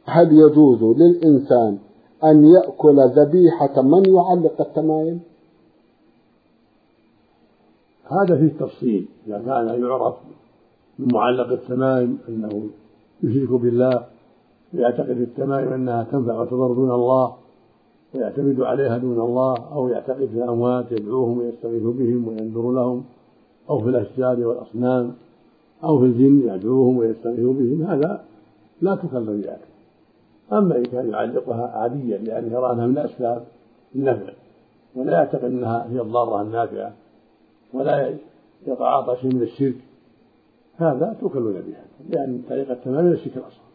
هل يجوز للإنسان أن يأكل ذبيحة من يعلق التمائم؟ هذا فيه تفصيل. إذا كان يعرف من معلق التمائم أنه يشرك بالله ويعتقد التمائم أنها تنفع وتضر دون الله ويعتمد عليها دون الله، أو يعتقد في الأموات يدعوهم ويستغيث بهم وينذر لهم، أو في الأشجار والأصنام، أو في الجن يدعوهم ويستغيث بهم، هذا لا تكلف بذلك. أما إن كان يعلقها عاديا لأنه يرى أنها من أسباب النفع ولا يعتقد أنها هي الضارة النافعة ولا يتعاطى شيء من الشرك، هذا تكلف بها، لأن طريقة التمام من الشرك الأصغر.